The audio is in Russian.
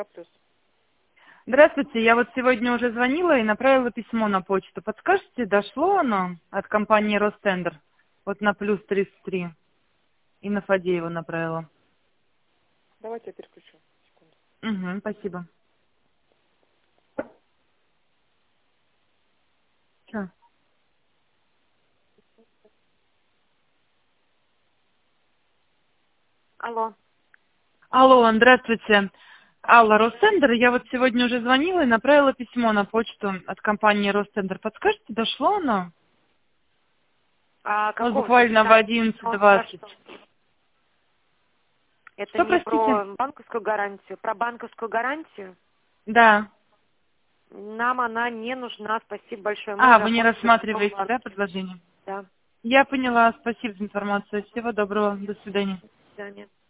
Плюс. Здравствуйте, я вот сегодня уже звонила и направила письмо на почту. Подскажете, дошло оно от компании Ростендер? Вот на плюс 33. И на Фадеева направила. Давайте я переключу. Секунду. Угу, спасибо. Чё? Алло. Алло, здравствуйте. Алла, Ростендер, я вот сегодня уже звонила и направила письмо на почту от компании Ростендер. Подскажете, дошло оно? А Вот какого буквально в числа? Про 11:20. что? Это Что, не простите? про банковскую гарантию. Про банковскую гарантию Да. нам она не нужна. Спасибо большое. Мы А, уже вы не оформили в другом рассматриваете, да, банке. предложение? Да. Я поняла. Спасибо за информацию. Всего доброго. До свидания. До свидания.